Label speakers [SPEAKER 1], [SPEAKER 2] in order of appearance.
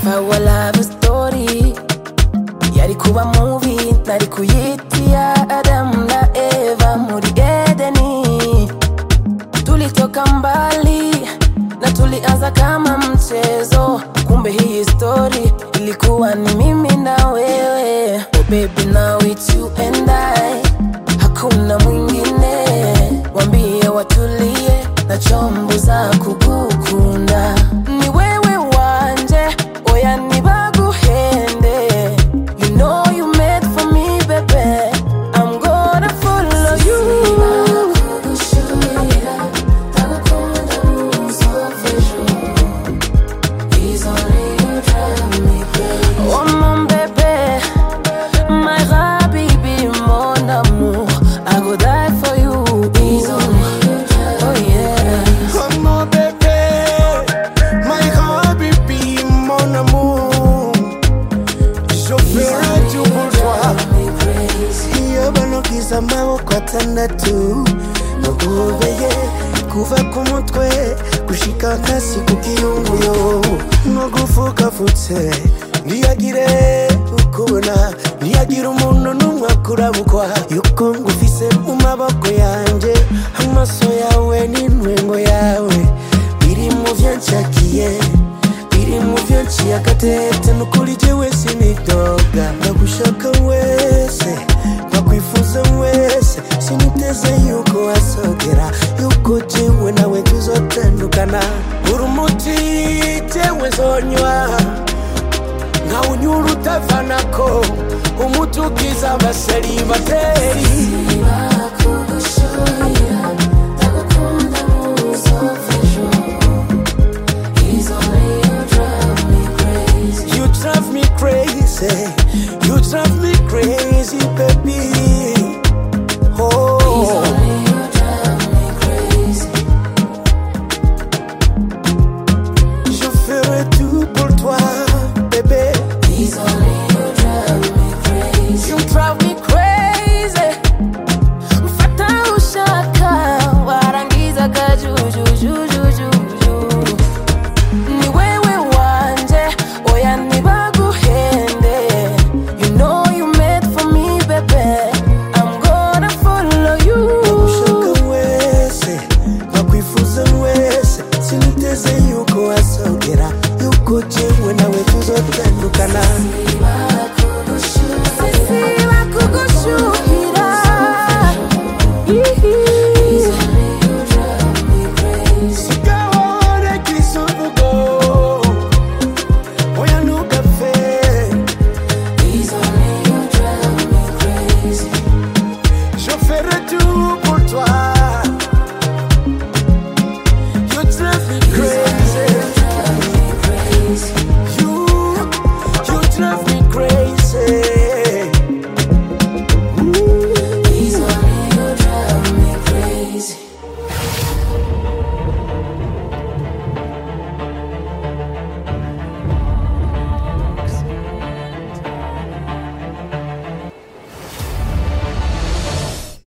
[SPEAKER 1] our love story yari kuba movie, nari kuyitia Adam na Eva muri Edeni. Tulitoka mbali na tulianza kama mchezo, kumbe hii story ilikuwa ni mimi na wewe. Oh baby, now it's you and I, hakuna mwingine. Wambie watulie na chombo za kukukunda. Ni wewe wanje, oya nibaguhende. You know you made for me, baby, I'm gonna follow you. Oh mon bébé, my habibi, mon amour, I go die for you. Oh yeah.
[SPEAKER 2] Oh mon bébé, my habibi, mon amour, je ferai tout pour toi. Iyo banokiza amaboko atandatu, nokubeye kuva ku mutwe gushika hasi ku kiyunguyo, nogufukafutse ntiyagire ukubona, ntiyagire umuntu n'umwe akurabukwa, yuko ngufise mu maboko yanje, amaso yawe n'intwengo yawe biri mu vyo nshakiye, biri mu vyo nciye agatete. Nukuri jewe sinidoga, ndagushaka wese, ndakwifuza wese, siniteze yuko wasogera, yuko jewe nawe tuzotandukana. Uri umuti jewe zonywa, nkawunyura utavanako, umuti ukiza abaseribateri. You drive me crazy, you drive me crazy, baby. Oh, je ferai tout pour toi, bébé. You drive me crazy.
[SPEAKER 1] Mfata ushaka, warangiza kajujujujuju. Ni wewe wanje, oya nibaguhende. You know you made for me, baby, I'm gonna follow you.
[SPEAKER 2] Ndagushaka wese, ndakwifuza wese, siniteze yuko wasogera, yuko jewe